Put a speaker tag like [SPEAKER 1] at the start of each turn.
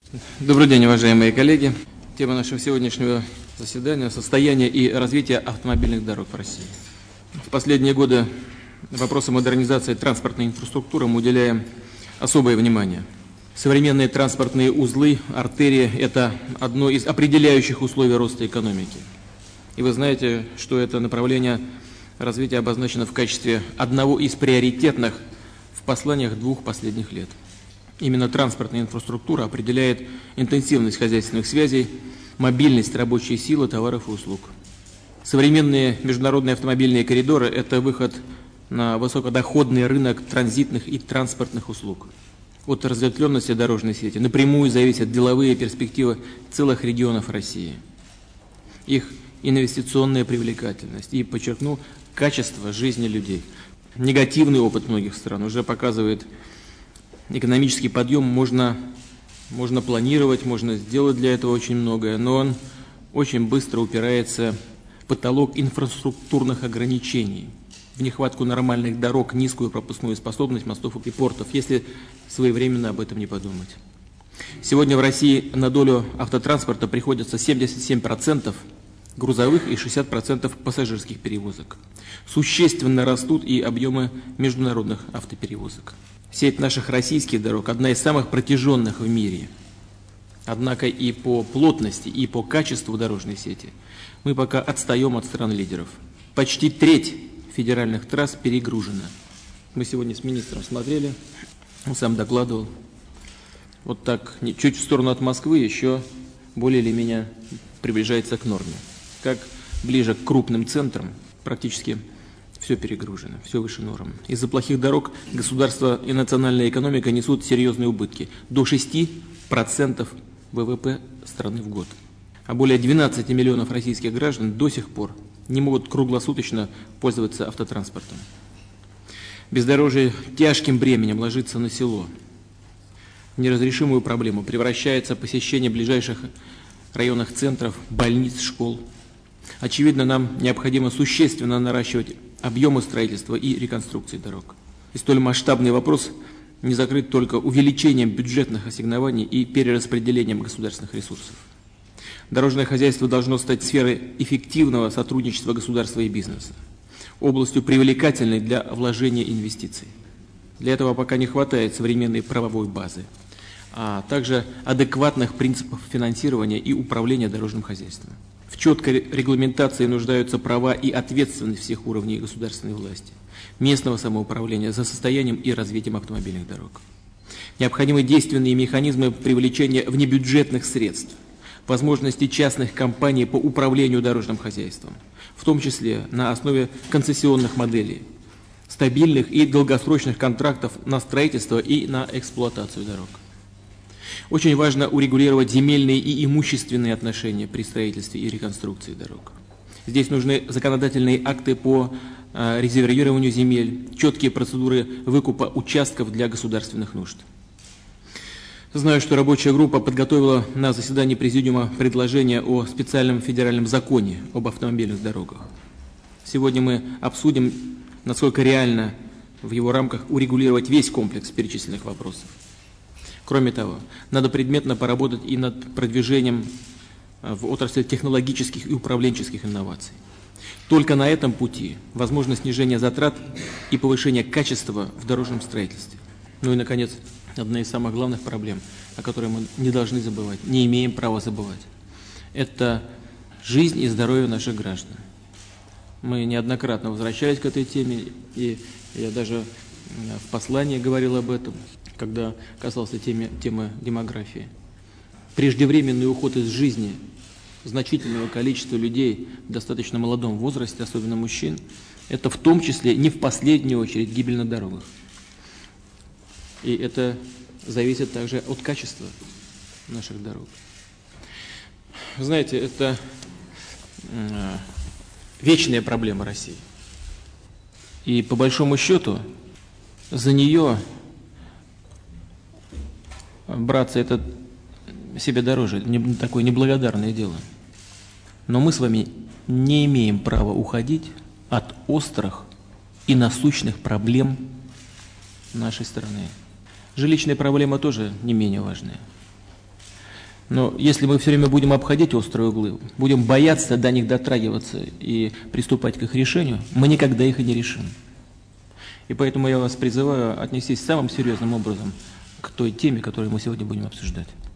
[SPEAKER 1] Добрый день, уважаемые коллеги. Тема нашего сегодняшнего заседания – состояние и развитие автомобильных дорог в России. В последние годы вопросам модернизации транспортной инфраструктуры мы уделяем особое внимание. Современные транспортные узлы, артерии – это одно из определяющих условий роста экономики. И вы знаете, что это направление развития обозначено в качестве одного из приоритетных в посланиях двух последних лет. Именно транспортная инфраструктура определяет интенсивность хозяйственных связей, мобильность рабочей силы, товаров и услуг. Современные международные автомобильные коридоры – это выход на высокодоходный рынок транзитных и транспортных услуг. От разветвленности дорожной сети напрямую зависят деловые перспективы целых регионов России, их инвестиционная привлекательность и, подчеркну, качество жизни людей. Негативный опыт многих стран уже показывает, экономический подъем можно планировать, можно сделать для этого очень многое, но он очень быстро упирается в потолок инфраструктурных ограничений, в нехватку нормальных дорог, низкую пропускную способность мостов и портов, если своевременно об этом не подумать. Сегодня в России на долю автотранспорта приходится 77% грузовых и 60% пассажирских перевозок. Существенно растут и объемы международных автоперевозок. Сеть наших российских дорог – одна из самых протяженных в мире. Однако и по плотности, и по качеству дорожной сети мы пока отстаем от стран-лидеров. Почти треть федеральных трасс перегружена. Мы сегодня с министром смотрели, он сам докладывал. Вот так, чуть в сторону от Москвы еще более или менее приближается к норме. Как ближе к крупным центрам практически все перегружено, все выше норм. Из-за плохих дорог государство и национальная экономика несут серьезные убытки. До 6% ВВП страны в год. А более 12 миллионов российских граждан до сих пор не могут круглосуточно пользоваться автотранспортом. Бездорожье тяжким бременем ложится на село. В неразрешимую проблему превращается посещение ближайших районных центров, больниц, школ. Очевидно, нам необходимо существенно наращивать объемы строительства и реконструкции дорог. И столь масштабный вопрос не закрыт только увеличением бюджетных ассигнований и перераспределением государственных ресурсов. Дорожное хозяйство должно стать сферой эффективного сотрудничества государства и бизнеса, областью привлекательной для вложения инвестиций. Для этого пока не хватает современной правовой базы, а также адекватных принципов финансирования и управления дорожным хозяйством. В четкой регламентации нуждаются права и ответственность всех уровней государственной власти, местного самоуправления за состоянием и развитием автомобильных дорог. Необходимы действенные механизмы привлечения внебюджетных средств, возможности частных компаний по управлению дорожным хозяйством, в том числе на основе концессионных моделей, стабильных и долгосрочных контрактов на строительство и на эксплуатацию дорог. Очень важно урегулировать земельные и имущественные отношения при строительстве и реконструкции дорог. Здесь нужны законодательные акты по резервированию земель, четкие процедуры выкупа участков для государственных нужд. Знаю, что рабочая группа подготовила на заседании Президиума предложение о специальном федеральном законе об автомобильных дорогах. Сегодня мы обсудим, насколько реально в его рамках урегулировать весь комплекс перечисленных вопросов. Кроме того, надо предметно поработать и над продвижением в отрасли технологических и управленческих инноваций. Только на этом пути возможно снижение затрат и повышение качества в дорожном строительстве. Ну и, наконец, одна из самых главных проблем, о которой мы не должны забывать, не имеем права забывать. Это жизнь и здоровье наших граждан. Мы неоднократно возвращались к этой теме, и я даже в послании говорил об этом, когда касался темы демографии. Преждевременный уход из жизни значительного количества людей в достаточно молодом возрасте, особенно мужчин, это в том числе не в последнюю очередь гибель на дорогах. И это зависит также от качества наших дорог. Знаете, это вечная проблема России. И по большому счету за нее браться это себе дороже, такое неблагодарное дело. Но мы с вами не имеем права уходить от острых и насущных проблем нашей страны. Жилищная проблема тоже не менее важная. Но если мы все время будем обходить острые углы, будем бояться до них дотрагиваться и приступать к их решению, мы никогда их и не решим. И поэтому я вас призываю отнестись самым серьезным образом к той теме, которую мы сегодня будем обсуждать.